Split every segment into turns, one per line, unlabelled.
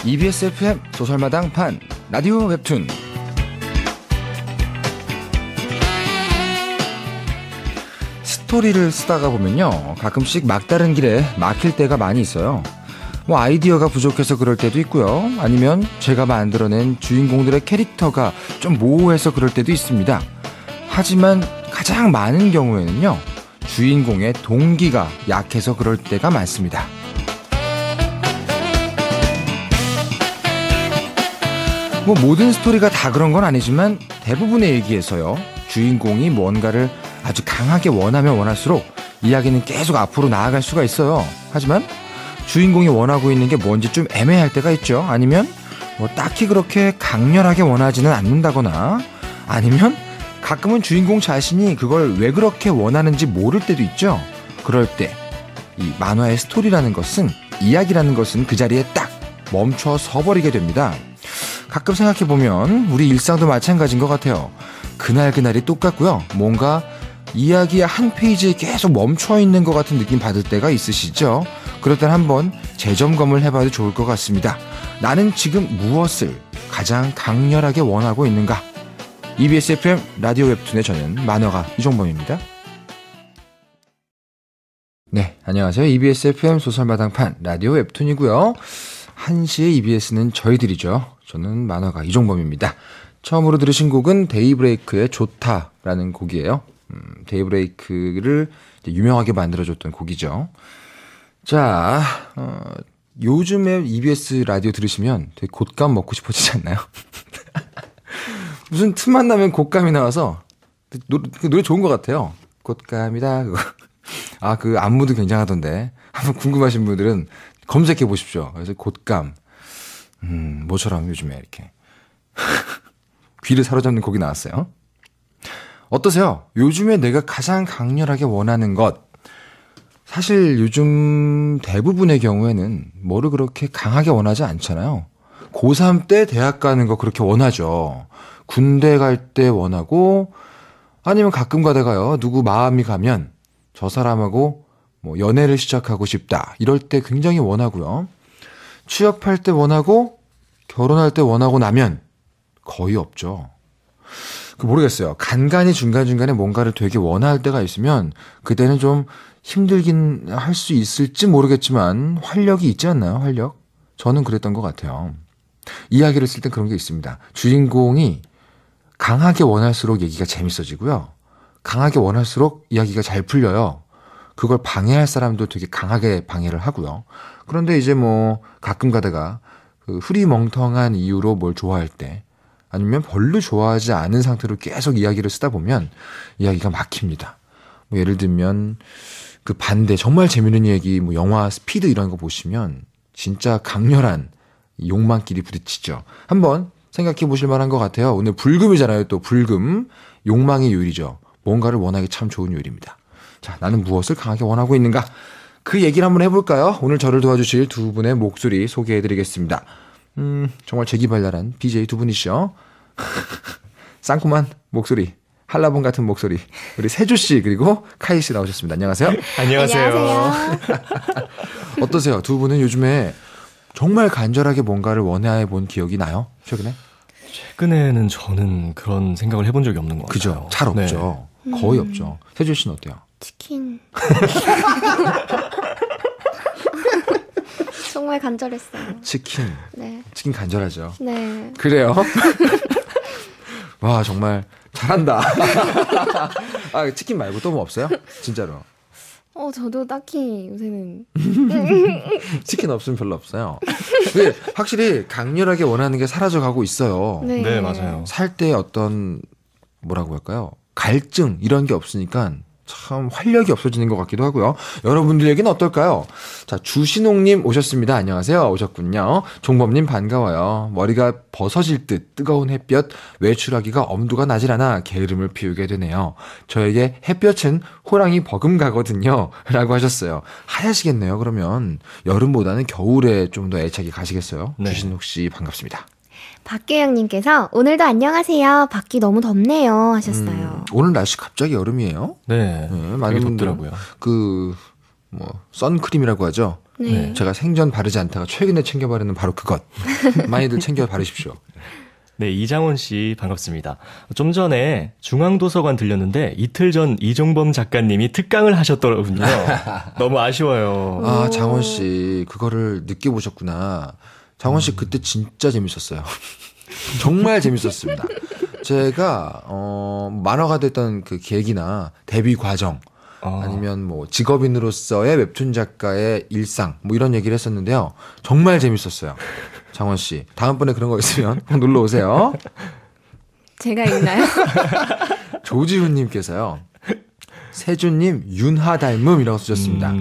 EBS FM 소설마당 판 라디오 웹툰. 스토리를 쓰다가 보면요, 가끔씩 막다른 길에 막힐 때가 많이 있어요. 뭐 아이디어가 부족해서 그럴 때도 있고요, 아니면 제가 만들어낸 주인공들의 캐릭터가 좀 모호해서 그럴 때도 있습니다. 하지만 가장 많은 경우에는요, 주인공의 동기가 약해서 그럴 때가 많습니다. 뭐 모든 스토리가 다 그런 건 아니지만 대부분의 얘기에서요, 주인공이 뭔가를 아주 강하게 원하면 원할수록 이야기는 계속 앞으로 나아갈 수가 있어요. 하지만 주인공이 원하고 있는 게 뭔지 좀 애매할 때가 있죠. 아니면 뭐 딱히 그렇게 강렬하게 원하지는 않는다거나, 아니면 가끔은 주인공 자신이 그걸 왜 그렇게 원하는지 모를 때도 있죠. 그럴 때 이 만화의 스토리라는 것은, 이야기라는 것은 그 자리에 딱 멈춰 서버리게 됩니다. 가끔 생각해보면 우리 일상도 마찬가지인 것 같아요. 그날그날이 똑같고요, 뭔가 이야기의 한 페이지에 계속 멈춰있는 것 같은 느낌 받을 때가 있으시죠? 그럴 땐 한번 재점검을 해봐도 좋을 것 같습니다. 나는 지금 무엇을 가장 강렬하게 원하고 있는가? EBS FM 라디오 웹툰의 저는 만화가 이종범입니다. 네, 안녕하세요. EBS FM 소설마당판 라디오 웹툰이고요. 1시에 EBS는 저희들이죠. 저는 만화가 이종범입니다. 처음으로 들으신 곡은 데이브레이크의 좋다라는 곡이에요. 데이브레이크를 유명하게 만들어줬던 곡이죠. 자, 요즘에 EBS 라디오 들으시면 되게 곶감 먹고 싶어지지 않나요? 무슨 틈만 나면 곶감이 나와서 그 노래 좋은 것 같아요. 곶감이다. 아, 그 안무도 굉장하던데 한번 궁금하신 분들은 검색해 보십시오. 그래서 곶감, 뭐처럼 요즘에 이렇게 귀를 사로잡는 곡이 나왔어요. 어떠세요? 요즘에 내가 가장 강렬하게 원하는 것. 사실 요즘 대부분의 경우에는 뭐를 그렇게 강하게 원하지 않잖아요. 고3 때 대학 가는 거 그렇게 원하죠. 군대 갈 때 원하고, 아니면 가끔 가다가요, 누구 마음이 가면 저 사람하고 뭐 연애를 시작하고 싶다, 이럴 때 굉장히 원하고요. 취업할 때 원하고, 결혼할 때 원하고 나면 거의 없죠. 모르겠어요. 간간히 중간중간에 뭔가를 되게 원할 때가 있으면 그때는 좀 힘들긴 할 수 있을지 모르겠지만 활력이 있지 않나요? 활력? 저는 그랬던 것 같아요. 이야기를 쓸 땐 그런 게 있습니다. 주인공이 강하게 원할수록 얘기가 재밌어지고요, 강하게 원할수록 이야기가 잘 풀려요. 그걸 방해할 사람도 되게 강하게 방해를 하고요. 그런데 이제 뭐 가끔 가다가 그 흐리멍텅한 이유로 뭘 좋아할 때, 아니면 별로 좋아하지 않은 상태로 계속 이야기를 쓰다 보면 이야기가 막힙니다. 뭐 예를 들면 그 반대, 정말 재밌는 얘기, 뭐 영화 스피드 이런 거 보시면 진짜 강렬한 욕망끼리 부딪히죠. 한번 생각해 보실 만한 것 같아요. 오늘 불금이잖아요. 또 불금, 욕망의 요일이죠. 뭔가를 원하기 참 좋은 요일입니다. 자, 나는 무엇을 강하게 원하고 있는가? 그 얘기를 한번 해볼까요? 오늘 저를 도와주실 두 분의 목소리 소개해드리겠습니다. 정말 재기발랄한 BJ 두 분이시죠. 쌍콤한 목소리, 한라봉 같은 목소리, 우리 세주씨 그리고 카이씨 나오셨습니다. 안녕하세요.
안녕하세요.
어떠세요? 두 분은 요즘에 정말 간절하게 뭔가를 원해 본 기억이 나요? 최근에?
최근에는 저는 그런 생각을 해본 적이 없는 것 같아요.
그죠? 잘 없죠. 네. 거의 없죠. 세주씨는 어때요?
치킨. 정말 간절했어요.
치킨.
네.
치킨 간절하죠.
네.
그래요? 와, 정말 잘한다. 아, 치킨 말고 또 뭐 없어요? 진짜로.
저도 딱히 요새는
치킨 없으면 별로 없어요. 근데 확실히 강렬하게 원하는 게 사라져가고 있어요.
네,
네, 맞아요.
살 때 어떤 뭐라고 할까요? 갈증 이런 게 없으니까 참 활력이 없어지는 것 같기도 하고요. 여러분들 얘기는 어떨까요? 자, 주신옥님 오셨습니다. 안녕하세요. 오셨군요. 종범님 반가워요. 머리가 벗어질 듯 뜨거운 햇볕, 외출하기가 엄두가 나질 않아 게으름을 피우게 되네요. 저에게 햇볕은 호랑이 버금가거든요. 라고 하셨어요. 하야시겠네요. 그러면 여름보다는 겨울에 좀 더 애착이 가시겠어요? 네. 주신옥씨 반갑습니다.
박규영님께서 오늘도 안녕하세요. 밖이 너무 덥네요 하셨어요.
오늘 날씨 갑자기 여름이에요?
네,
많은 분들
덥더라고요.
그 뭐 선크림이라고 하죠.
네.
제가 생전 바르지 않다가 최근에 챙겨 바르는 바로 그것. 많이들 챙겨 바르십시오.
네, 이장원 씨 반갑습니다. 좀 전에 중앙도서관 들렸는데 이틀 전 이종범 작가님이 특강을 하셨더군요. 너무 아쉬워요.
아, 장원 씨, 그거를 늦게 보셨구나. 장원 씨 그때 진짜 재밌었어요. 정말 재밌었습니다. 제가, 만화가 됐던 그 계기나 데뷔 과정, 아니면 뭐 직업인으로서의 웹툰 작가의 일상, 뭐 이런 얘기를 했었는데요. 정말 재밌었어요. 장원 씨, 다음번에 그런 거 있으면 놀러 오세요.
제가 읽나요?
조지훈님께서요. 세준님 윤하 닮음이라고 쓰셨습니다.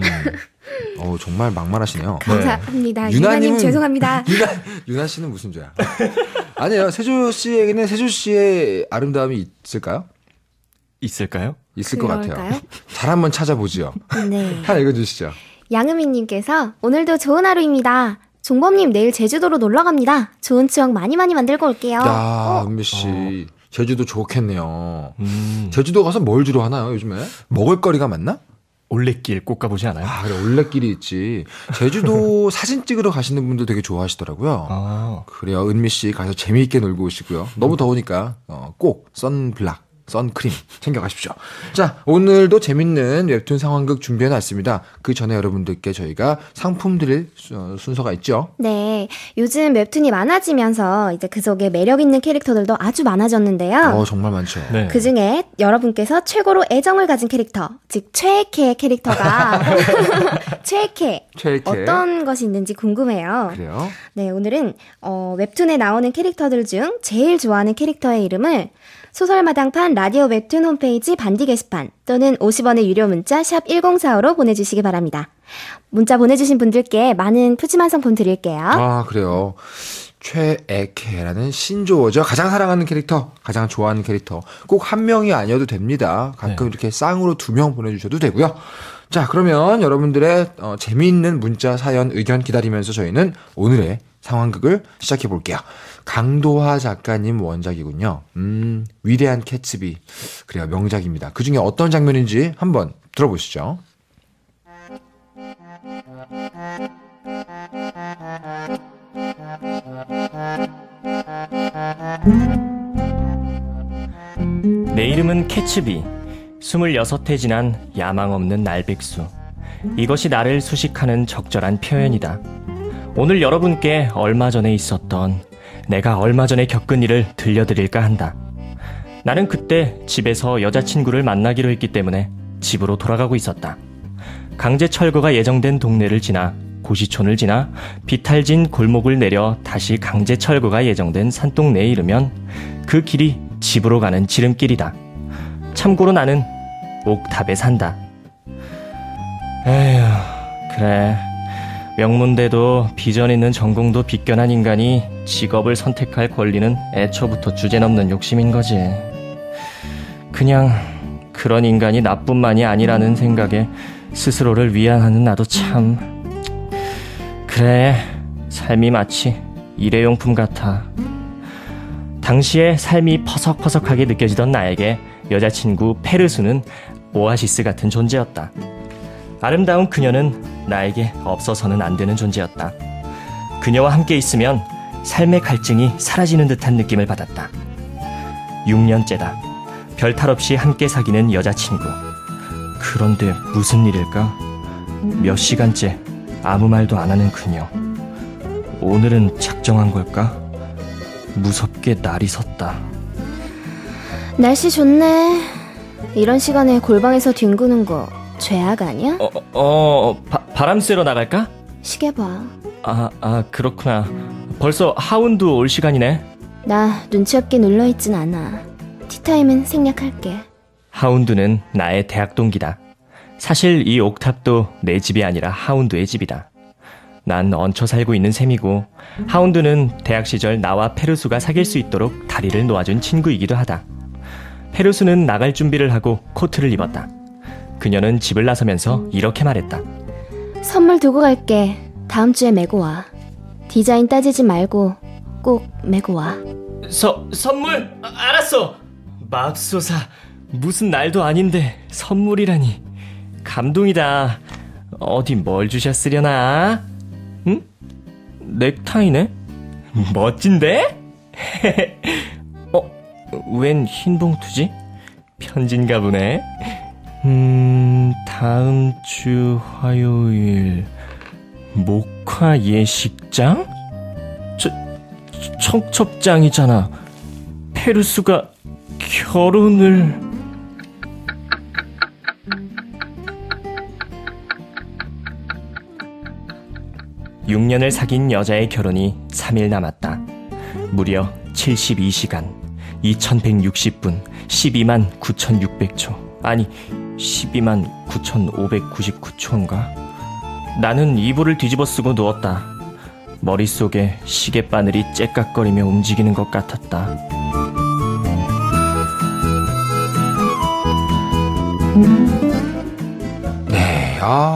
정말 막말하시네요.
감사합니다.
네.
유나님 죄송합니다.
유나 씨는 무슨 죄야? 아니에요. 세주 씨에게는 세주 씨의 아름다움이 있을까요?
있을까요?
있을 것 같아요.
그럴까요?
잘 한번 찾아보지요.
네.
하나 읽어주시죠.
양은미님께서 오늘도 좋은 하루입니다. 종범님 내일 제주도로 놀러 갑니다. 좋은 추억 많이 만들고 올게요.
야, 은미 씨. 제주도 좋겠네요. 제주도 가서 뭘 주로 하나요, 요즘에? 먹을거리가 많나?
올레길 꼭 가보지 않아요?
아, 그래, 올레길이 있지. 제주도 사진 찍으러 가시는 분들 되게 좋아하시더라고요. 그래요, 은미 씨 가서 재미있게 놀고 오시고요. 너무 더우니까 꼭 선블락, 선크림 챙겨가십시오. 자, 오늘도 재밌는 웹툰 상황극 준비해놨습니다. 그 전에 여러분들께 저희가 상품 드릴 순서가 있죠.
네, 요즘 웹툰이 많아지면서 이제 그 속에 매력 있는 캐릭터들도 아주 많아졌는데요.
정말 많죠.
네.
그 중에 여러분께서 최고로 애정을 가진 캐릭터, 즉 최애캐 캐릭터가 최애캐 어떤 것이 있는지 궁금해요.
그래요?
네, 오늘은 웹툰에 나오는 캐릭터들 중 제일 좋아하는 캐릭터의 이름을 소설마당판 라디오 웹툰 홈페이지 반디 게시판 또는 50원의 유료 문자 샵 1045로 보내주시기 바랍니다. 문자 보내주신 분들께 많은 푸짐한 상품 드릴게요.
아, 그래요. 최애캐라는 신조어죠. 가장 사랑하는 캐릭터, 가장 좋아하는 캐릭터. 꼭 한 명이 아니어도 됩니다. 가끔 이렇게 쌍으로 2명 보내주셔도 되고요. 자, 그러면 여러분들의 재미있는 문자, 사연, 의견 기다리면서 저희는 오늘의 상황극을 시작해 볼게요. 강도하 작가님 원작이군요. 위대한 캐츠비. 그래요, 명작입니다. 그 중에 어떤 장면인지 한번 들어보시죠.
내 이름은 캐츠비. 26해 지난 야망 없는 날백수. 이것이 나를 수식하는 적절한 표현이다. 오늘 여러분께 얼마 전에 있었던, 내가 얼마 전에 겪은 일을 들려드릴까 한다. 나는 그때 집에서 여자친구를 만나기로 했기 때문에 집으로 돌아가고 있었다. 강제 철거가 예정된 동네를 지나 고시촌을 지나 비탈진 골목을 내려 다시 강제 철거가 예정된 산동네에 이르면 그 길이 집으로 가는 지름길이다. 참고로 나는 옥탑에 산다. 에휴, 그래. 명문대도 비전 있는 전공도 비껴난 인간이 직업을 선택할 권리는 애초부터 주제넘는 욕심인 거지. 그냥 그런 인간이 나뿐만이 아니라는 생각에 스스로를 위안하는 나도 참. 그래, 삶이 마치 일회용품 같아. 당시에 삶이 퍼석퍼석하게 느껴지던 나에게 여자친구 페르수는 오아시스 같은 존재였다. 아름다운 그녀는 나에게 없어서는 안 되는 존재였다. 그녀와 함께 있으면 삶의 갈증이 사라지는 듯한 느낌을 받았다. 6년째다. 별탈 없이 함께 사귀는 여자친구. 그런데 무슨 일일까? 몇 시간째 아무 말도 안 하는 그녀. 오늘은 작정한 걸까? 무섭게 날이 섰다.
날씨 좋네. 이런 시간에 골방에서 뒹구는 거 죄악 아니야?
바람 쐬러 나갈까?
시계 봐.
그렇구나. 벌써 하운드 올 시간이네.
나 눈치 없게 눌러있진 않아. 티타임은 생략할게.
하운드는 나의 대학 동기다. 사실 이 옥탑도 내 집이 아니라 하운드의 집이다. 난 얹혀 살고 있는 셈이고 하운드는 대학 시절 나와 페르수가 사귈 수 있도록 다리를 놓아준 친구이기도 하다. 페르수는 나갈 준비를 하고 코트를 입었다. 그녀는 집을 나서면서 이렇게 말했다.
선물 두고 갈게. 다음 주에 메고 와. 디자인 따지지 말고 꼭 메고 와.
선물? 알았어. 맙소사. 무슨 날도 아닌데 선물이라니. 감동이다. 어디 뭘 주셨으려나? 응? 넥타이네? 멋진데? 웬 흰 봉투지? 편지인가 보네. 다음 주 화요일 목화 예식장? 청첩장이잖아. 페르수가 결혼을... 6년을 사귄 여자의 결혼이 3일 남았다. 무려 72시간, 2160분, 12만 9600초. 아니, 12만 9599초인가? 나는 이불을 뒤집어 쓰고 누웠다. 머릿속에 시계바늘이 째깍거리며 움직이는 것 같았다.
네,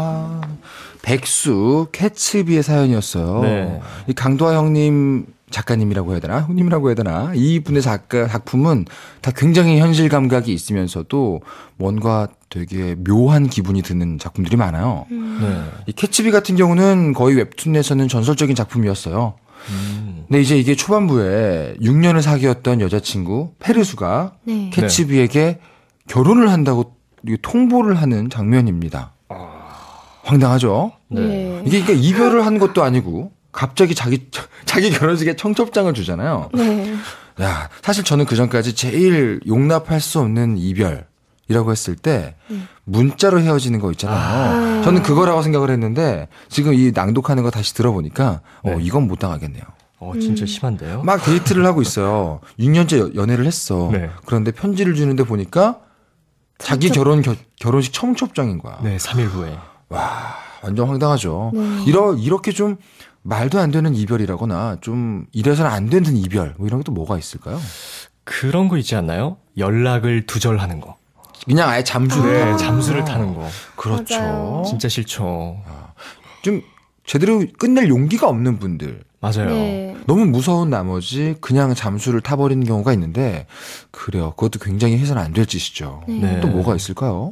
백수 캐츠비의 사연이었어요.
네.
이 강도아 형님 작가님이라고 해야 되나? 형님이라고 해야 되나? 이분의 작품은 다 굉장히 현실 감각이 있으면서도 뭔가 되게 묘한 기분이 드는 작품들이 많아요.
네.
이 캐츠비 같은 경우는 거의 웹툰에서는 전설적인 작품이었어요. 근데 이제 이게 초반부에 6년을 사귀었던 여자친구 페르수가
네.
캐츠비에게 결혼을 한다고 통보를 하는 장면입니다. 황당하죠?
네.
이게 그러니까 이별을 한 것도 아니고 갑자기 자기 결혼식에 청첩장을 주잖아요.
네.
야, 사실 저는 그 전까지 제일 용납할 수 없는 이별이라고 했을 때 문자로 헤어지는 거 있잖아요. 저는 그거라고 생각을 했는데 지금 이 낭독하는 거 다시 들어보니까
네.
이건 못 당하겠네요.
진짜 심한데요?
막 데이트를 하고 있어요. 6년째 연애를 했어.
네.
그런데 편지를 주는데 보니까 자기 결혼식 청첩장인 거야.
네, 3일 후에.
와, 완전 황당하죠.
네.
이렇게 좀 말도 안 되는 이별이라거나 좀 이래서는 안 되는 이별 뭐 이런 게 또 뭐가 있을까요?
그런 거 있지 않나요? 연락을 두절하는 거.
그냥 아예 잠수를
네, 잠수를 타는 거.
그렇죠.
맞아요.
진짜 싫죠.
좀 제대로 끝낼 용기가 없는 분들
맞아요.
네.
너무 무서운 나머지 그냥 잠수를 타버리는 경우가 있는데 그래요. 그것도 굉장히 해서는 안 될 짓이죠.
네.
또 뭐가 있을까요?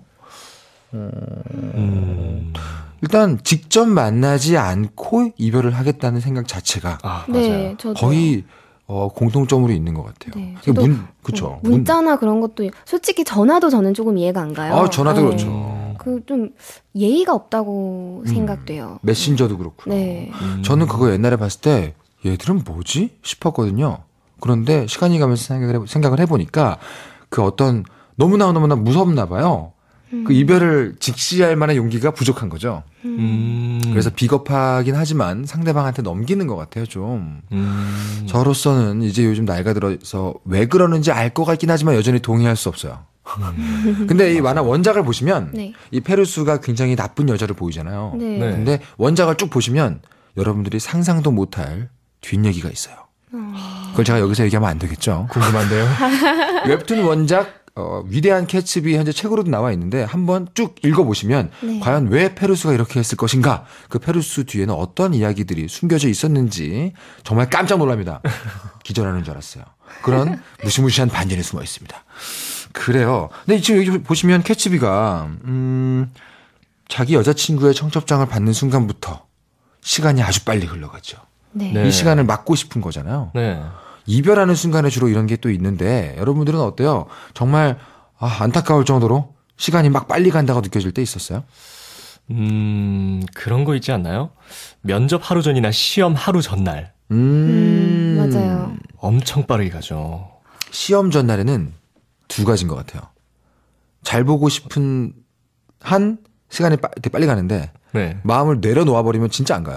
일단 직접 만나지 않고 이별을 하겠다는 생각 자체가
맞아요.
네, 저도
거의 공통점으로 있는 것 같아요.
네,
이게
저도
그쵸.
문자나 그런 것도 솔직히 전화도 저는 조금 이해가 안 가요.
전화도
네.
그렇죠.
그 좀 예의가 없다고 생각돼요.
메신저도 그렇고요.
네.
저는 그거 옛날에 봤을 때 얘들은 뭐지 싶었거든요. 그런데 시간이 가면서 생각을 해보니까 그 어떤 너무나 무섭나 봐요. 그 이별을 직시할 만한 용기가 부족한 거죠. 그래서 비겁하긴 하지만 상대방한테 넘기는 것 같아요, 좀. 저로서는 이제 요즘 나이가 들어서 왜 그러는지 알 것 같긴 하지만 여전히 동의할 수 없어요. 근데 이 만화 원작을 보시면
네.
이 페르수가 굉장히 나쁜 여자를 보이잖아요.
네.
네.
근데 원작을 쭉 보시면 여러분들이 상상도 못할 뒷얘기가 있어요. 그걸 제가 여기서 얘기하면 안 되겠죠.
궁금한데요?
웹툰 원작 위대한 캐츠비 현재 책으로도 나와 있는데 한번 쭉 읽어보시면
네.
과연 왜 페르수가 이렇게 했을 것인가, 그 페르수 뒤에는 어떤 이야기들이 숨겨져 있었는지 정말 깜짝 놀랍니다. 기절하는 줄 알았어요. 그런 무시무시한 반전이 숨어 있습니다. 그래요. 근데 지금 여기 보시면 캐츠비가 자기 여자친구의 청첩장을 받는 순간부터 시간이 아주 빨리 흘러가죠.
네.
네.
이 시간을 막고 싶은 거잖아요.
네.
이별하는 순간에 주로 이런 게 또 있는데 여러분들은 어때요? 정말 안타까울 정도로 시간이 막 빨리 간다고 느껴질 때 있었어요?
그런 거 있지 않나요? 면접 하루 전이나 시험 하루 전날.
맞아요.
엄청 빠르게 가죠.
시험 전날에는 두 가지인 것 같아요. 잘 보고 싶은 한 시간이 되게 빨리 가는데
네.
마음을 내려놓아버리면 진짜 안 가요.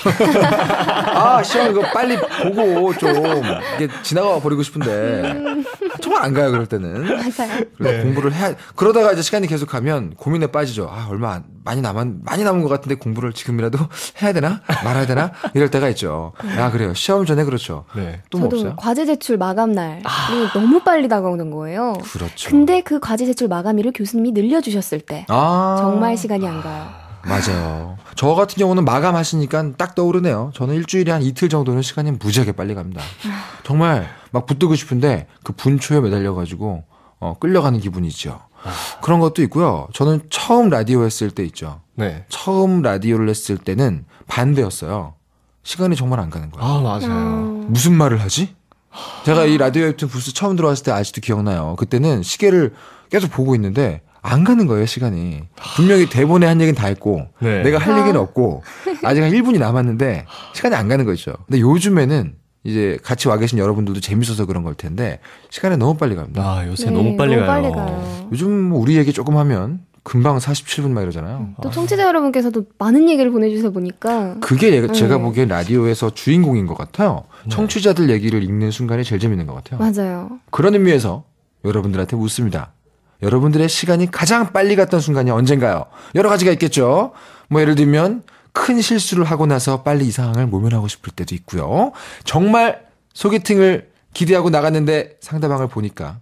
시험 이거 빨리 보고 좀 이게 지나가 버리고 싶은데 정말 안 가요, 그럴 때는.
맞아요.
그래서 공부를 해야, 그러다가 이제 시간이 계속 가면 고민에 빠지죠. 얼마 많이 남은 것 같은데 공부를 지금이라도 해야 되나? 말아야 되나? 이럴 때가 있죠. 그래요. 시험 전에 그렇죠.
네.
또 뭐
저도
없어요?
과제 제출 마감 날이 너무 빨리 다가오는 거예요.
그렇죠.
근데 그 과제 제출 마감일을 교수님이 늘려주셨을 때 정말 시간이 안 가요.
맞아요. 저 같은 경우는 마감하시니까 딱 떠오르네요. 저는 일주일에 한 이틀 정도는 시간이 무지하게 빨리 갑니다. 정말 막 붙들고 싶은데 그 분초에 매달려가지고 끌려가는 기분이죠. 그런 것도 있고요. 저는 처음 라디오 했을 때 있죠.
네.
처음 라디오를 했을 때는 반대였어요. 시간이 정말 안 가는 거예요.
아, 맞아요.
무슨 말을 하지? 제가 이 라디오 웹툰 부스 처음 들어왔을 때 아직도 기억나요. 그때는 시계를 계속 보고 있는데 안 가는 거예요, 시간이. 분명히 대본에 한 얘기는 다 했고
네.
내가 할 얘기는 없고 아직 한 1분이 남았는데 시간이 안 가는 거죠. 근데 요즘에는 이제 같이 와 계신 여러분들도 재밌어서 그런 걸 텐데 시간이 너무 빨리 갑니다.
아, 요새 너무 빨리
너무
가요.
빨리 가요.
요즘 뭐 우리 얘기 조금 하면 금방 47분 막 이러잖아요.
또 청취자 여러분께서도 많은 얘기를 보내주셔서 보니까
그게 제가 보기엔 라디오에서 주인공인 것 같아요. 청취자들 얘기를 읽는 순간이 제일 재밌는 것 같아요.
맞아요.
그런 의미에서 여러분들한테 묻습니다. 여러분들의 시간이 가장 빨리 갔던 순간이 언젠가요? 여러 가지가 있겠죠. 뭐 예를 들면 큰 실수를 하고 나서 빨리 이 상황을 모면하고 싶을 때도 있고요. 정말 소개팅을 기대하고 나갔는데 상대방을 보니까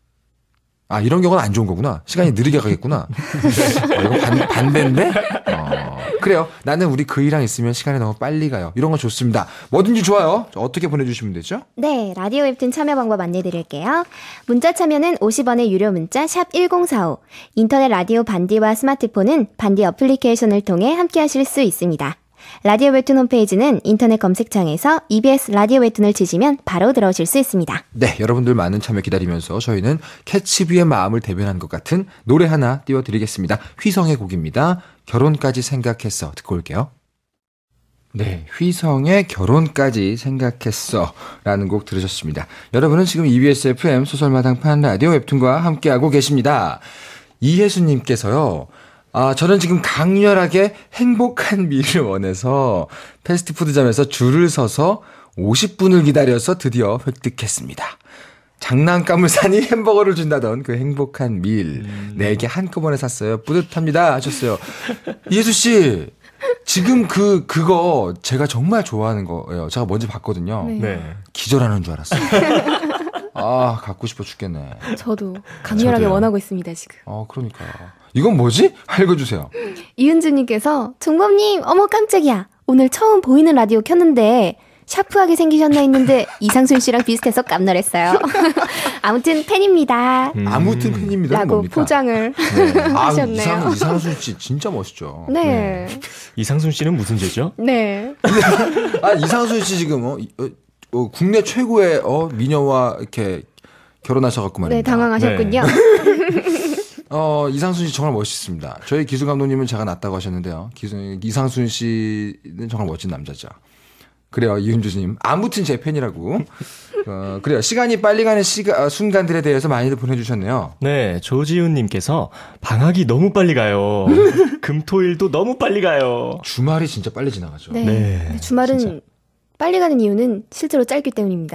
이런 경우는 안 좋은 거구나. 시간이 느리게 가겠구나. 이거 반대인데? 그래요. 나는 우리 그이랑 있으면 시간이 너무 빨리 가요. 이런 거 좋습니다. 뭐든지 좋아요. 어떻게 보내주시면 되죠?
네, 라디오 웹툰 참여 방법 안내드릴게요. 문자 참여는 50원의 유료 문자 샵 1045. 인터넷 라디오 반디와 스마트폰은 반디 어플리케이션을 통해 함께하실 수 있습니다. 라디오 웹툰 홈페이지는 인터넷 검색창에서 EBS 라디오 웹툰을 치시면 바로 들어오실 수 있습니다.
네, 여러분들 많은 참여 기다리면서 저희는 캐치비의 마음을 대변한 것 같은 노래 하나 띄워드리겠습니다. 휘성의 곡입니다. 결혼까지 생각했어. 듣고 올게요. 네, 휘성의 결혼까지 생각했어 라는 곡 들으셨습니다. 여러분은 지금 EBS FM 소설마당판 라디오 웹툰과 함께하고 계십니다. 이혜수님께서요. 저는 지금 강렬하게 행복한 미를 원해서 패스트푸드점에서 줄을 서서 50분을 기다려서 드디어 획득했습니다. 장난감을 사니 햄버거를 준다던 그 행복한 밀. 4개 한꺼번에 샀어요. 뿌듯합니다. 하셨어요. 이혜수 씨, 지금 그거 제가 정말 좋아하는 거예요. 제가 먼저 봤거든요.
네.
기절하는 줄 알았어요. 갖고 싶어 죽겠네.
저도 강렬하게
저도요.
원하고 있습니다, 지금.
그러니까요. 이건 뭐지? 읽어주세요.
이은주님께서 종범님, 어머 깜짝이야. 오늘 처음 보이는 라디오 켰는데 샤프하게 생기셨나 했는데 이상순 씨랑 비슷해서 깜놀했어요. 아무튼 팬입니다.
아무튼 팬입니다.
라고
뭡니까?
포장을 하셨네요.
이상순 씨 진짜 멋있죠.
네.
이상순 씨는 무슨 죄죠?
네.
이상순 씨 지금 국내 최고의 미녀와 이렇게 결혼하셔갖고 말입니다.
네, 당황하셨군요.
이상순 씨 정말 멋있습니다. 저희 기수 감독님은 제가 낫다고 하셨는데요. 이상순 씨는 정말 멋진 남자죠. 그래요, 이은주님. 아무튼 제 팬이라고. 그래요. 시간이 빨리 가는 순간들에 대해서 많이들 보내주셨네요.
네, 조지훈님께서 방학이 너무 빨리 가요. 금토일도 너무 빨리 가요.
주말이 진짜 빨리 지나가죠.
네.
네,
근데 주말은
진짜.
빨리 가는 이유는 실제로 짧기 때문입니다.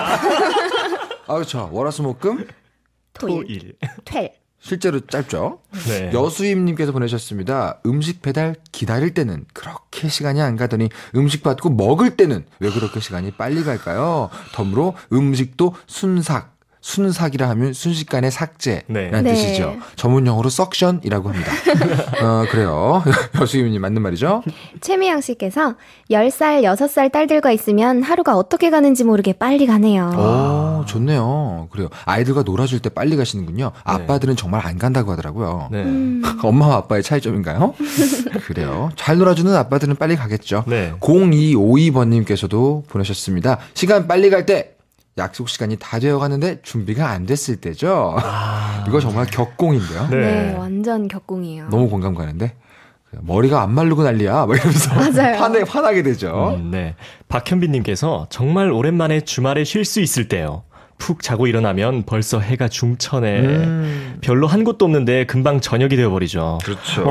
그렇죠. 월화수목금
토일.
퇴.
실제로 짧죠.
네.
여수임님께서 보내셨습니다. 음식 배달 기다릴 때는 그렇게 시간이 안 가더니 음식 받고 먹을 때는 왜 그렇게 시간이 빨리 갈까요? 덤으로 음식도 순삭이라 하면 순식간의 삭제라는
네.
뜻이죠. 전문용어로 석션이라고 합니다. 그래요. 여수임님 맞는 말이죠.
최미양 씨께서 10살, 6살 딸들과 있으면 하루가 어떻게 가는지 모르게 빨리 가네요.
좋네요. 그래요. 아이들과 놀아줄 때 빨리 가시는군요. 아빠들은 정말 안 간다고 하더라고요.
네.
엄마와 아빠의 차이점인가요? 그래요. 잘 놀아주는 아빠들은 빨리 가겠죠.
네.
0252번님께서도 보내셨습니다. 시간 빨리 갈 때 약속 시간이 다 되어 가는데 준비가 안 됐을 때죠. 이거 정말 격공인데요.
네, 완전 격공이에요.
너무 공감 가는데. 머리가 안 마르고 난리야. 막 이러면서
맞아요.
화나게 되죠.
네. 박현빈님께서 정말 오랜만에 주말에 쉴 수 있을 때요. 푹 자고 일어나면 벌써 해가 중천에 별로 한 곳도 없는데 금방 저녁이 되어버리죠.
그렇죠.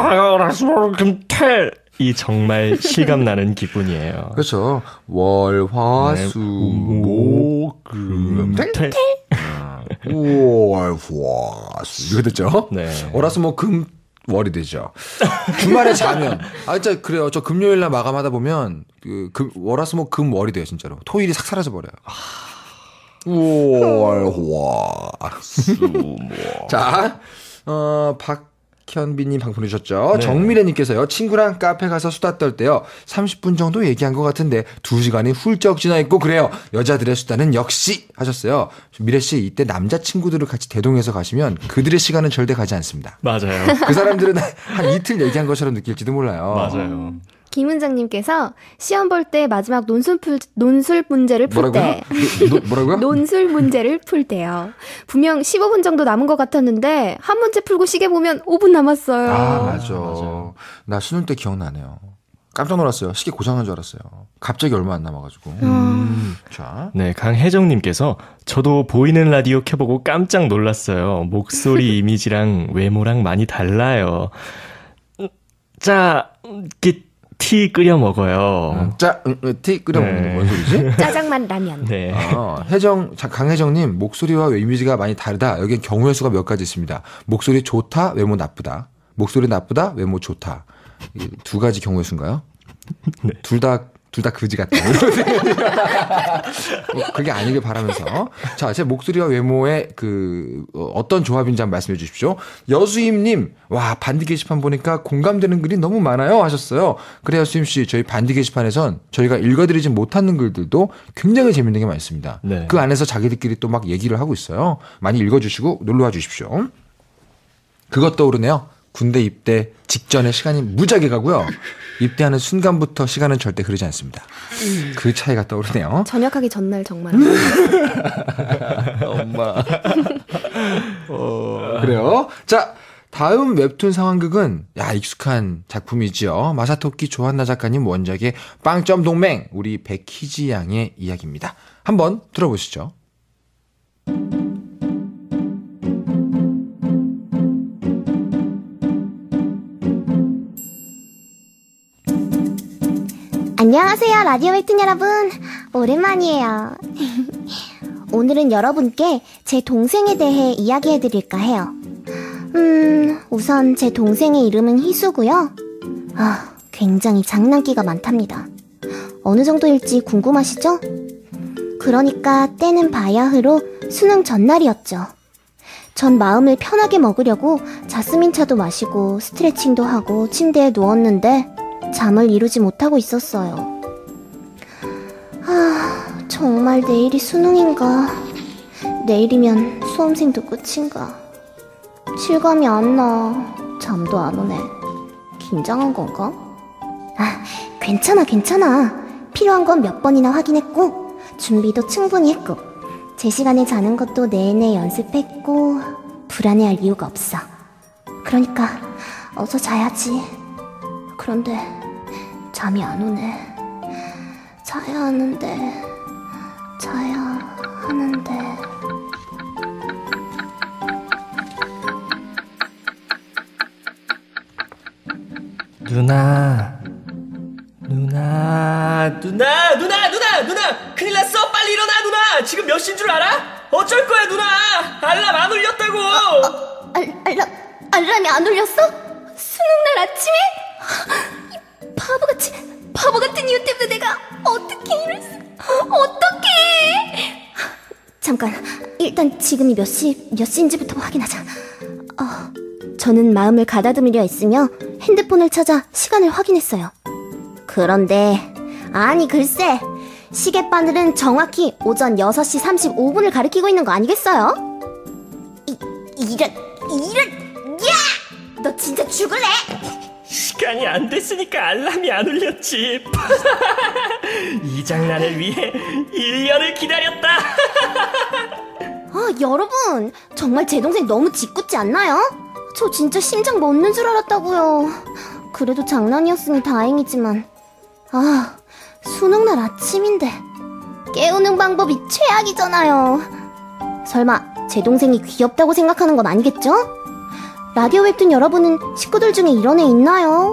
이 정말 실감나는 기분이에요.
그렇죠. 월, 화, 수, 목, 금,
텔.
월, 화, 수. 이거 됐죠?
네.
월화수목금 월이 되죠. 주말에 자면 진짜 그래요. 저 금요일 날 마감하다 보면 월화수목금 월이 돼요, 진짜로. 토일이 싹 사라져 버려요. 월, 화, 수, 목. 자, 박현빈님 방금 보내주셨죠.
네.
정미래님께서요. 친구랑 카페 가서 수다 떨 때요. 30분 정도 얘기한 것 같은데 2시간이 훌쩍 지나 있고 그래요. 여자들의 수다는 역시 하셨어요. 미래 씨 이때 남자친구들을 같이 대동해서 가시면 그들의 시간은 절대 가지 않습니다.
맞아요.
그 사람들은 한 이틀 얘기한 것처럼 느낄지도 몰라요.
맞아요.
김은정님께서 시험 볼 때 마지막 논술 문제를 풀 때.
뭐라고요?
논술 문제를 풀 때요. 분명 15분 정도 남은 것 같았는데 한 문제 풀고 시계 보면 5분 남았어요.
아, 맞아.
맞아요.
나 수능 때 기억나네요. 깜짝 놀랐어요. 시계 고장난 줄 알았어요. 갑자기 얼마 안 남아가지고. 자.
네, 강혜정님께서 저도 보이는 라디오 켜보고 깜짝 놀랐어요. 목소리 이미지랑 외모랑 많이 달라요. 자, 티 끓여 먹어요.
티 끓여 먹는 게 뭔 소리지?
짜장만 라면.
네.
강혜정님, 목소리와 이미지가 많이 다르다. 여기엔 경우의 수가 몇 가지 있습니다. 목소리 좋다, 외모 나쁘다. 목소리 나쁘다, 외모 좋다. 이게 두 가지 경우의 수인가요?
네.
둘 다 그지 같다. 그게 아니길 바라면서. 자, 제 목소리와 외모의 어떤 조합인지 한번 말씀해 주십시오. 여수임님, 와, 반디 게시판 보니까 공감되는 글이 너무 많아요. 하셨어요. 그래요, 수임씨. 저희 반디 게시판에선 저희가 읽어드리지 못하는 글들도 굉장히 재밌는 게 많습니다.
네.
그 안에서 자기들끼리 또 막 얘기를 하고 있어요. 많이 읽어주시고 놀러와 주십시오. 그것 떠오르네요. 군대 입대 직전에 시간이 무지하게 가고요. 입대하는 순간부터 시간은 절대 흐르지 않습니다. 그 차이가 떠오르네요.
전역하기 전날 정말.
엄마. 그래요. 자, 다음 웹툰 상황극은 익숙한 작품이지요. 마사토키 조한나 작가님 원작의 빵점 동맹 우리 백희지 양의 이야기입니다. 한번 들어보시죠.
안녕하세요, 라디오 웹툰 여러분. 오랜만이에요. 오늘은 여러분께 제 동생에 대해 이야기해드릴까 해요. 우선 제 동생의 이름은 희수고요. 굉장히 장난기가 많답니다. 어느 정도일지 궁금하시죠? 그러니까 때는 바야흐로 수능 전날이었죠. 전 마음을 편하게 먹으려고 자스민 차도 마시고 스트레칭도 하고 침대에 누웠는데 잠을 이루지 못하고 있었어요. 정말 내일이 수능인가? 내일이면 수험생도 끝인가? 실감이 안 나. 잠도 안 오네. 긴장한 건가? 괜찮아. 필요한 건 몇 번이나 확인했고 준비도 충분히 했고 제 시간에 자는 것도 내내 연습했고 불안해할 이유가 없어. 그러니까 어서 자야지. 그런데 잠이 안 오네. 자야 하는데.
누나! 큰일 났어! 빨리 일어나, 누나! 지금 몇 시인 줄 알아? 어쩔 거야, 누나! 알람 안 울렸다고!
알람이 안 울렸어? 수능날 아침에? 이 바보 같은 이유 때문에 내가 어떻게 이랬어? 어떡해! 잠깐, 일단 지금이 몇 시인지부터 확인하자. 저는 마음을 가다듬으려 했으며 핸드폰을 찾아 시간을 확인했어요. 그런데 글쎄, 시계바늘은 정확히 오전 6시 35분을 가리키고 있는 거 아니겠어요? 이런 야! 너 진짜 죽을래?
시간이 안 됐으니까 알람이 안 울렸지. 이 장난을 위해 1년을 기다렸다.
여러분, 정말 제 동생 너무 짓궂지 않나요? 저 진짜 심장 멎는 줄 알았다고요. 그래도 장난이었으니 다행이지만 수능날 아침인데 깨우는 방법이 최악이잖아요. 설마 제 동생이 귀엽다고 생각하는 건 아니겠죠? 라디오 웹툰 여러분은 식구들 중에 이런 애 있나요?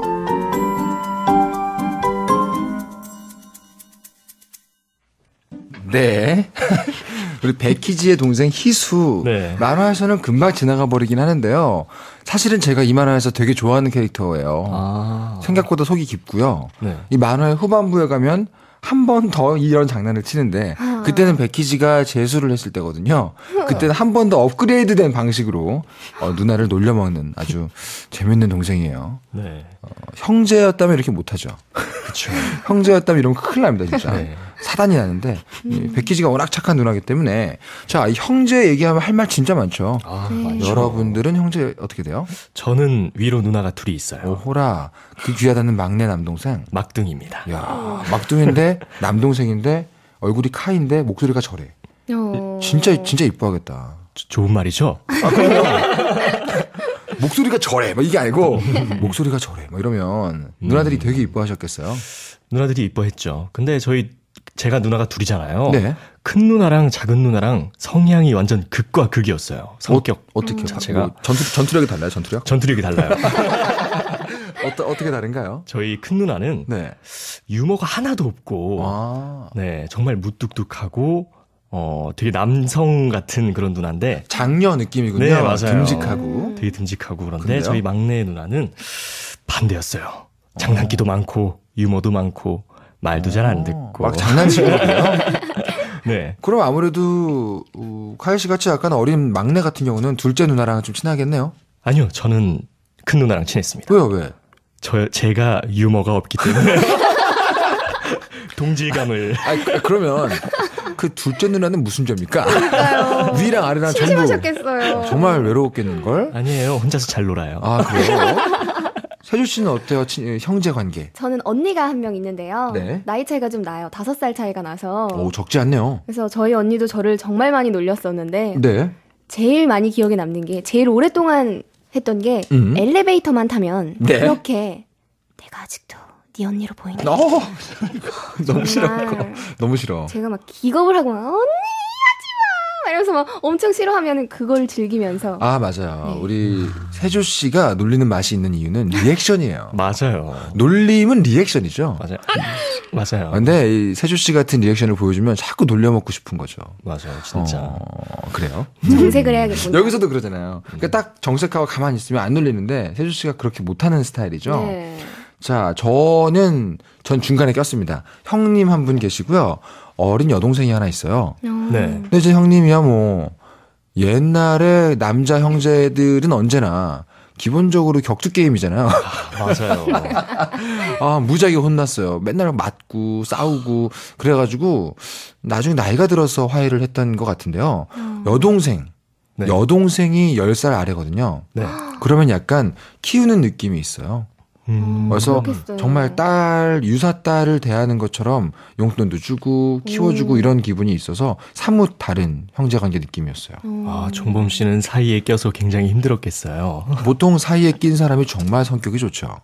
네. 우리 백희지의 동생 희수.
네.
만화에서는 금방 지나가 버리긴 하는데요. 사실은 제가 이 만화에서 되게 좋아하는 캐릭터예요. 생각보다 속이 깊고요.
네.
이 만화의 후반부에 가면 한 번 더 이런 장난을 치는데 그때는 백희지가 재수를 했을 때거든요. 그때는 한 번 더 업그레이드된 방식으로 누나를 놀려먹는 아주 재밌는 동생이에요.
네.
형제였다면 이렇게 못하죠.
그렇죠.
형제였다면 이러면 큰일 납니다, 진짜.
네.
사단이 나는데 백희지가 워낙 착한 누나기 때문에 자, 이 형제 얘기하면 할 말 진짜 많죠.
많죠.
여러분들은 형제 어떻게 돼요?
저는 위로 누나가 둘이 있어요.
오호라 그 귀하다는 막내 남동생.
막둥입니다.
야, 막둥인데 남동생인데 얼굴이 카인데 목소리가 저래. 진짜 이뻐하겠다.
좋은 말이죠?
목소리가 저래. 막 이게 아니고 목소리가 저래. 막 이러면 누나들이 되게 이뻐하셨겠어요.
누나들이 이뻐했죠. 근데 제가 누나가 둘이잖아요.
네.
큰 누나랑 작은 누나랑 성향이 완전 극과 극이었어요. 성격.
어떻게
자체가.
뭐 전투력이 달라요, 전투력?
전투력이 달라요.
어떻게 다른가요?
저희 큰 누나는
네.
유머가 하나도 없고 네, 정말 무뚝뚝하고 되게 남성 같은 그런 누나인데
장녀 느낌이군요.
네, 맞아요.
듬직하고.
되게 듬직하고 그런데
근데요?
저희 막내 누나는 반대였어요. 장난기도 많고 유머도 많고 말도 잘 안 듣고
막 장난치고요.
네.
그럼 아무래도 카일 씨 같이 약간 어린 막내 같은 경우는 둘째 누나랑 좀 친하겠네요.
아니요, 저는 큰 누나랑 친했습니다.
왜요, 왜?
제가 유머가 없기 때문에 동질감을.
그러면 그 둘째 누나는 무슨 죄입니까?
그러니까요.
위랑 아래랑 전부
심심하셨겠어요.
정말 외로웠겠는걸?
아니에요, 혼자서 잘 놀아요.
아, 그래요? 세주 씨는 어때요? 형제 관계?
저는 언니가 한 명 있는데요.
네.
나이 차이가 좀 나요. 5살 차이가 나서.
오, 적지 않네요.
그래서 저희 언니도 저를 정말 많이 놀렸었는데
네.
제일 많이 기억에 남는 게 제일 오랫동안 했던 게 엘리베이터만 타면
네.
그렇게 내가 아직도 네 언니로 보이네.
너무 싫어.
정말
너무 싫어.
제가 막 기겁을 하고 막 언니 하지마 이러면서 막 엄청 싫어하면 그걸 즐기면서
아, 맞아요.
네.
우리 세주 씨가 놀리는 맛이 있는 이유는 리액션이에요.
맞아요.
놀림은 리액션이죠.
맞아요. 맞아요.
근데 이 세주 씨 같은 리액션을 보여주면 자꾸 놀려먹고 싶은 거죠.
맞아요. 진짜.
그래요?
정색을 해야겠군요.
여기서도 그러잖아요. 그러니까 딱 정색하고 가만히 있으면 안 놀리는데 세주 씨가 그렇게 못하는 스타일이죠.
네.
자, 전 중간에 꼈습니다. 형님 한 분 계시고요. 어린 여동생이 하나 있어요.
네.
근데 이제 형님이야 뭐 옛날에 남자 형제들은 언제나 기본적으로 격투 게임이잖아요.
맞아요.
아, 무지하게 혼났어요. 맨날 맞고 싸우고 그래가지고 나중에 나이가 들어서 화해를 했던 것 같은데요.
네.
여동생이 10살 아래거든요.
네.
그러면 약간 키우는 느낌이 있어요. 그래서
그렇겠어요.
정말 유사딸을 대하는 것처럼 용돈도 주고 키워주고 이런 기분이 있어서 사뭇 다른 형제관계 느낌이었어요.
아, 종범 씨는 사이에 껴서 굉장히 힘들었겠어요.
보통 사이에 낀 사람이 정말 성격이 좋죠.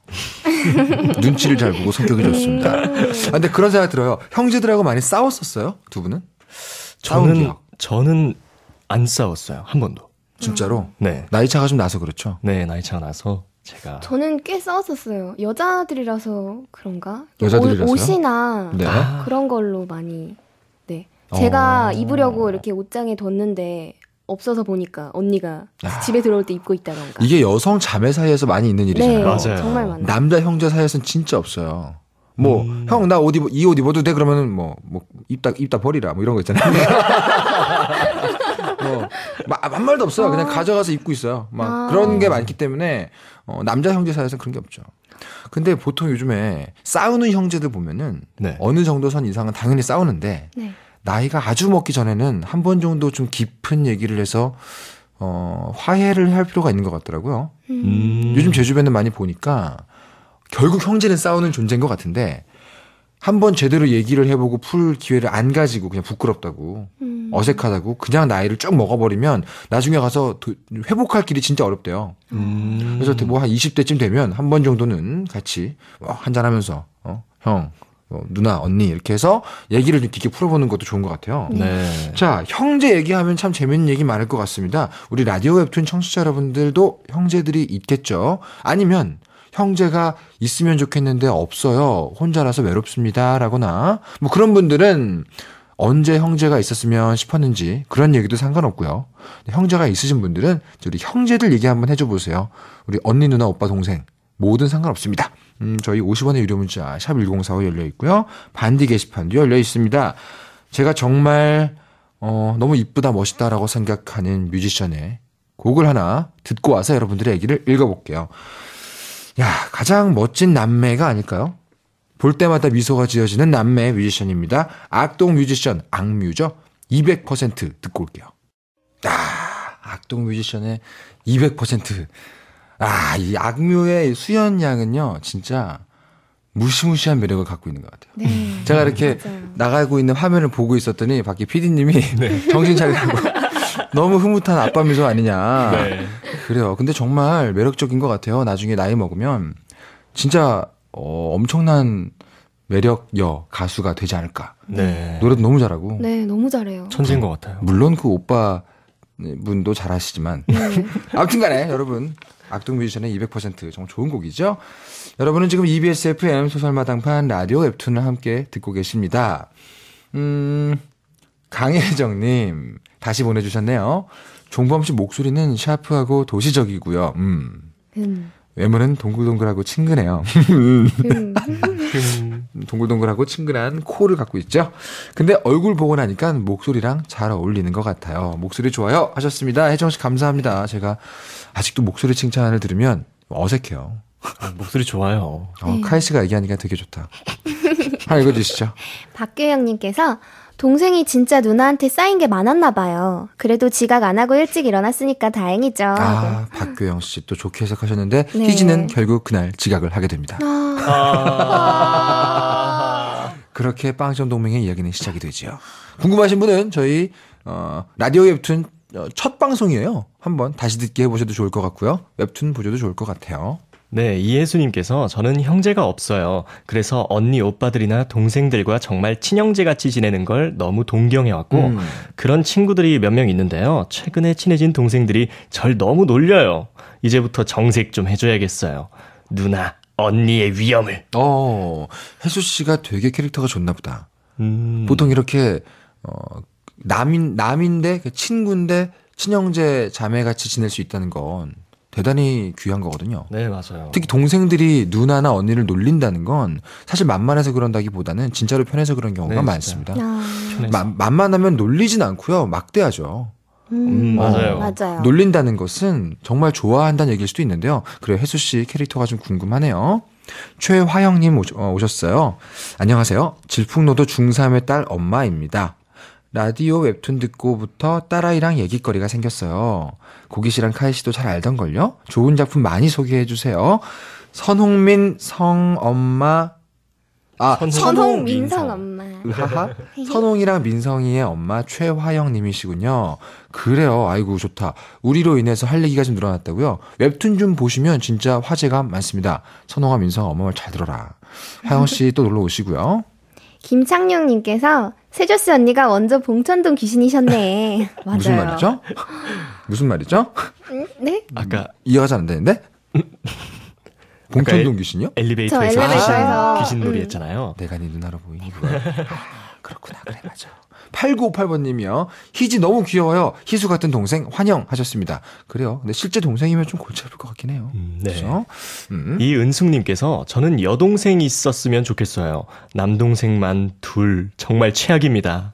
눈치를 잘 보고 성격이 좋습니다. 근데 그런 생각 들어요. 형제들하고 많이 싸웠었어요? 두 분은? 싸운 기억.
저는 안 싸웠어요. 한 번도.
진짜로?
네.
나이 차가 좀 나서 그렇죠.
네, 나이 차가 나서 제가.
저는 꽤 싸웠었어요. 여자들이라서 그런가?
여자들이라서요?
옷이나
네.
그런 걸로 많이. 네. 제가 입으려고 이렇게 옷장에 뒀는데 없어서 보니까 언니가 집에 들어올 때 입고 있다던가.
이게 여성 자매 사이에서 많이 있는
네,
일이잖아요.
맞아요.
정말 많아요.
남자 형제 사이에서는 진짜 없어요. 뭐, 형, 나 이 옷 입어도 돼? 그러면은 입다 버리라. 뭐 이런 거 있잖아요. 한 말도 없어요. 그냥 가져가서 입고 있어요. 그런 게 많기 때문에, 남자 형제 사이에서는 그런 게 없죠. 근데 보통 요즘에 싸우는 형제들 보면은,
네.
어느 정도 선 이상은 당연히 싸우는데,
네.
나이가 아주 먹기 전에는 한 번 정도 좀 깊은 얘기를 해서, 화해를 할 필요가 있는 것 같더라고요. 요즘 제 주변에 많이 보니까, 결국 형제는 싸우는 존재인 것 같은데 한번 제대로 얘기를 해보고 풀 기회를 안 가지고 그냥 부끄럽다고 어색하다고 그냥 나이를 쭉 먹어버리면 나중에 가서 회복할 길이 진짜 어렵대요. 그래서 뭐 한 20대쯤 되면 한 번 정도는 같이 한잔하면서 형, 누나, 언니 이렇게 해서 얘기를 좀 깊게 풀어보는 것도 좋은 것 같아요.
네.
자, 형제 얘기하면 참 재밌는 얘기 많을 것 같습니다. 우리 라디오 웹툰 청취자 여러분들도 형제들이 있겠죠. 아니면 형제가 있으면 좋겠는데 없어요. 혼자라서 외롭습니다. 라거나 뭐 그런 분들은 언제 형제가 있었으면 싶었는지 그런 얘기도 상관없고요. 형제가 있으신 분들은 우리 형제들 얘기 한번 해줘 보세요. 우리 언니, 누나, 오빠, 동생 뭐든 상관없습니다. 저희 50원의 유료 문자 샵 1045 열려 있고요. 반디 게시판도 열려 있습니다. 제가 정말 너무 이쁘다 멋있다라고 생각하는 뮤지션의 곡을 하나 듣고 와서 여러분들의 얘기를 읽어볼게요. 야, 가장 멋진 남매가 아닐까요? 볼 때마다 미소가 지어지는 남매 뮤지션입니다. 악동 뮤지션 악뮤죠. 200% 듣고 올게요. 악동 뮤지션의 200%. 이 악뮤의 수연 양은요, 진짜 무시무시한 매력을 갖고 있는 것 같아요.
네.
제가 이렇게
맞아요.
나가고 있는 화면을 보고 있었더니 밖에 PD님이 정신 차리라고 너무 흐뭇한 아빠 미소 아니냐.
네.
그래요. 근데 정말 매력적인 것 같아요. 나중에 나이 먹으면 진짜 엄청난 매력여 가수가 되지 않을까.
네.
노래도 너무 잘하고.
네, 너무 잘해요.
천재인 것 같아요.
물론 그 오빠 분도 잘하시지만 아무튼 간에 여러분 악동 뮤지션의 200% 정말 좋은 곡이죠. 여러분은 지금 EBS FM 소설마당판 라디오 웹툰을 함께 듣고 계십니다. 강혜정님 다시 보내주셨네요. 종범씨 목소리는 샤프하고 도시적이고요. 외모는 동글동글하고 친근해요. 동글동글하고 친근한 코를 갖고 있죠. 근데 얼굴 보고 나니까 목소리랑 잘 어울리는 것 같아요. 목소리 좋아요 하셨습니다. 혜정씨 감사합니다. 제가 아직도 목소리 칭찬을 들으면 어색해요.
목소리 좋아요.
카이씨가 얘기하니까 되게 좋다. 하나 읽어주시죠.
박규영님께서 동생이 진짜 누나한테 쌓인 게 많았나 봐요. 그래도 지각 안 하고 일찍 일어났으니까 다행이죠.
박규영 씨 또 좋게 해석하셨는데
네.
희지는 결국 그날 지각을 하게 됩니다. 그렇게 빵점 동맹의 이야기는 시작이 되지요. 궁금하신 분은 저희 라디오 웹툰 첫 방송이에요. 한번 다시 듣기 해보셔도 좋을 것 같고요. 웹툰 보셔도 좋을 것 같아요.
네, 이혜수님께서 저는 형제가 없어요. 그래서 언니, 오빠들이나 동생들과 정말 친형제같이 지내는 걸 너무 동경해왔고 그런 친구들이 몇 명 있는데요. 최근에 친해진 동생들이 절 너무 놀려요. 이제부터 정색 좀 해줘야겠어요. 누나, 언니의 위엄을.
혜수 씨가 되게 캐릭터가 좋나 보다. 보통 이렇게 남인데 친구인데 친형제 자매같이 지낼 수 있다는 건 대단히 귀한 거거든요.
네, 맞아요.
특히 동생들이 누나나 언니를 놀린다는 건 사실 만만해서 그런다기보다는 진짜로 편해서 그런 경우가
네,
많습니다.
편해서.
만만하면 놀리진 않고요. 막대하죠.
맞아요.
맞아요.
놀린다는 것은 정말 좋아한다는 얘기일 수도 있는데요. 그래요. 혜수 씨 캐릭터가 좀 궁금하네요. 최화영님 오셨어요. 안녕하세요. 질풍노도 중3의 딸 엄마입니다. 라디오 웹툰 듣고부터 딸아이랑 얘기거리가 생겼어요. 고기 씨랑 카이 씨도 잘 알던걸요? 좋은 작품 많이 소개해주세요. 선홍민 성엄마
선홍민성 엄마.
하하. 선홍이랑 민성이의 엄마 최화영님이시군요. 그래요. 아이고 좋다. 우리로 인해서 할 얘기가 좀 늘어났다고요. 웹툰 좀 보시면 진짜 화제가 많습니다. 선홍아 민성 엄마 말 잘 들어라. 화영 씨 또 놀러 오시고요.
김창룡님께서 세조씨 언니가 원조 봉천동 귀신이셨네. 맞아요.
무슨 말이죠? 무슨 말이죠?
네?
아까
이해가 잘 안 되는데? 봉천동 귀신이요?
엘리베이터에서
저 엘리베이터에서.
귀신놀이 했잖아요.
내가 네 누나로 보이니? 그렇구나. 그래 맞아. 8958번님이요. 희지 너무 귀여워요. 희수 같은 동생 환영하셨습니다. 그래요. 근데 실제 동생이면 좀 골치 아플 것 같긴 해요.
네.
그렇죠?
이은숙님께서 저는 여동생이 있었으면 좋겠어요. 남동생만 둘 정말 최악입니다.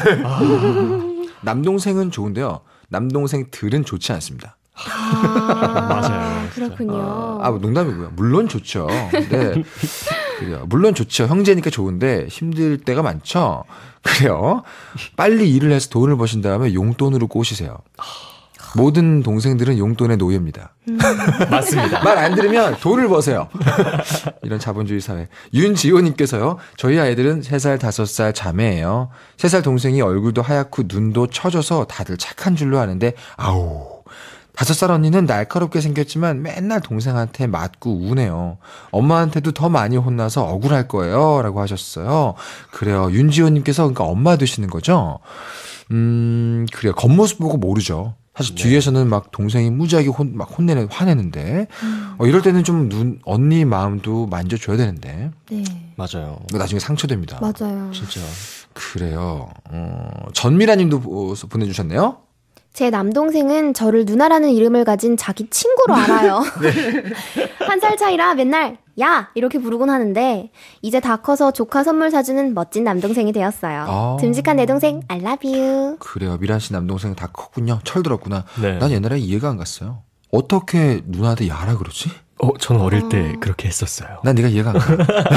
남동생은 좋은데요. 남동생들은 좋지 않습니다.
맞아요.
그렇군요.
농담이고요. 물론 좋죠. 근데 그래요. 물론 좋죠. 형제니까 좋은데 힘들 때가 많죠. 그래요. 빨리 일을 해서 돈을 버신 다음에 용돈으로 꼬시세요. 모든 동생들은 용돈의 노예입니다.
맞습니다.
말 안 들으면 돈을 버세요. 이런 자본주의 사회. 윤지호님께서요. 저희 아이들은 3살, 5살 자매예요. 3살 동생이 얼굴도 하얗고 눈도 처져서 다들 착한 줄로 아는데 아우. 5살 언니는 날카롭게 생겼지만 맨날 동생한테 맞고 우네요. 엄마한테도 더 많이 혼나서 억울할 거예요. 라고 하셨어요. 그래요. 윤지호님께서 그러니까 엄마 되시는 거죠? 그래요. 겉모습 보고 모르죠. 사실
네.
뒤에서는 막 동생이 무지하게 화내는데 이럴 때는 좀 언니 마음도 만져줘야 되는데
네.
맞아요.
이거 나중에 상처됩니다.
맞아요.
진짜.
그래요. 전미라님도 보내주셨네요.
제 남동생은 저를 누나라는 이름을 가진 자기 친구로 알아요. 1살 차이라 맨날 야! 이렇게 부르곤 하는데 이제 다 커서 조카 선물 사주는 멋진 남동생이 되었어요.
아.
듬직한 내 동생 I love you.
그래요. 미란 씨 남동생 다 컸군요. 철들었구나.
네.
난 옛날에 이해가 안 갔어요. 어떻게 누나한테 야라 그러지?
저는 어릴 때 그렇게 했었어요.
난 네가 이해가 안 가.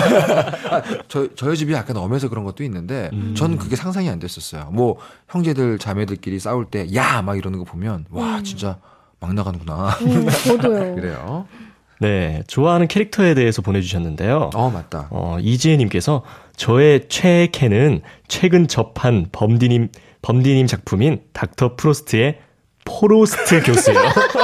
저희 집이 약간 엄해서 그런 것도 있는데 전 그게 상상이 안 됐었어요. 뭐 형제들 자매들끼리 싸울 때 야 막 이러는 거 보면 와 진짜 막 나가는구나.
저도요.
그래요.
네, 좋아하는 캐릭터에 대해서 보내주셨는데요.
맞다.
이지혜님께서 저의 최애 캔은 최근 접한 범디님 작품인 닥터 프로스트의 포로스트 교수예요.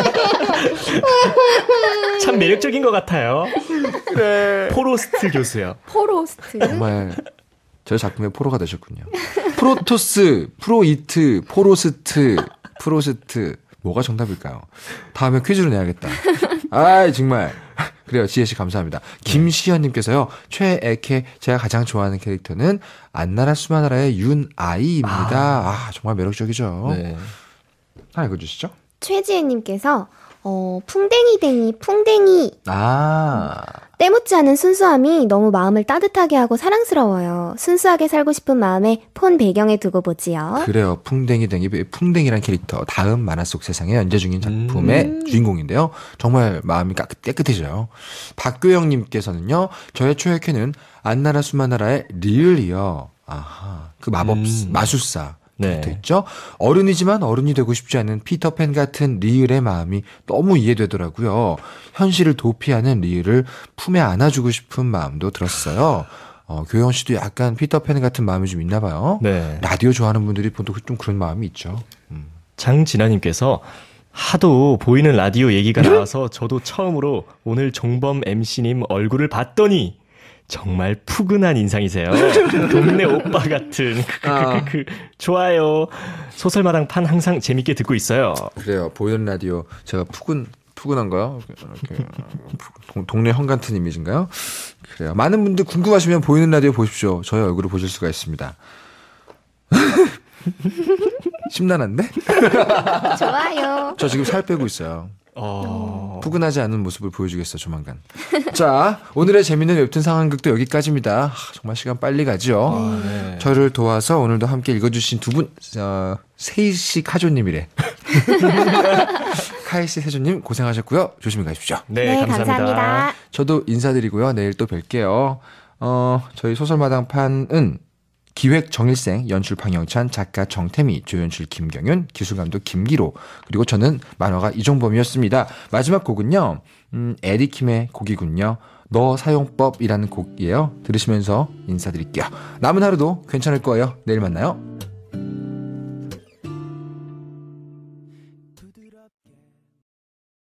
참 매력적인 것 같아요. 그래. 포로스트 교수요.
포로스트.
정말 저희 작품의 포로가 되셨군요. 프로토스, 프로이트, 포로스트, 프로스트. 뭐가 정답일까요? 다음에 퀴즈로 내야겠다. 정말. 그래요. 지혜씨 감사합니다. 김시현님께서요. 최애캐 제가 가장 좋아하는 캐릭터는 안나라 수마나라의 윤아이입니다. 정말 매력적이죠.
네.
하나 읽어주시죠.
최지혜님께서 풍뎅이댕이 풍뎅이 때묻지 않은 순수함이 너무 마음을 따뜻하게 하고 사랑스러워요. 순수하게 살고 싶은 마음에 폰 배경에 두고 보지요.
그래요. 풍뎅이란 캐릭터 다음 만화 속 세상에 연재 중인 작품의 주인공인데요. 정말 마음이 깨끗해져요. 박교영님께서는요. 저의 최애캐는 안나라 수마나라의 리을이요. 그 마술사.
네.
있죠. 어른이지만 어른이 되고 싶지 않은 피터팬 같은 리을의 마음이 너무 이해되더라고요. 현실을 도피하는 리을을 품에 안아주고 싶은 마음도 들었어요. 교영 씨도 약간 피터팬 같은 마음이 좀 있나 봐요.
네.
라디오 좋아하는 분들이 보통 좀 그런 마음이 있죠.
장진아님께서 하도 보이는 라디오 얘기가 나와서 저도 처음으로 오늘 종범 MC님 얼굴을 봤더니 정말 푸근한 인상이세요. 동네 오빠 같은. 좋아요. 소설마당판 항상 재밌게 듣고 있어요.
그래요. 보이는 라디오 제가 푸근한가요? 이렇게 동네 형 같은 이미지인가요? 그래요. 많은 분들 궁금하시면 보이는 라디오 보십시오. 저의 얼굴을 보실 수가 있습니다. 심란한데?
좋아요.
저 지금 살 빼고 있어요. 푸근하지 않은 모습을 보여주겠어 조만간. 자, 오늘의 재밌는 웹툰 상황극도 여기까지입니다. 정말 시간 빨리 가죠.
네.
저를 도와서 오늘도 함께 읽어주신 두 분, 세이씨 카조님이래. 카이씨 세조님 고생하셨고요. 조심히 가십시오.
네, 감사합니다.
저도 인사드리고요. 내일 또 뵐게요. 저희 소설마당판은 기획 정일생, 연출 방영찬, 작가 정태미, 조연출 김경윤, 기술감독 김기로, 그리고 저는 만화가 이종범이었습니다. 마지막 곡은요, 에리킴의 곡이군요. 너 사용법이라는 곡이에요. 들으시면서 인사드릴게요. 남은 하루도 괜찮을 거예요. 내일 만나요.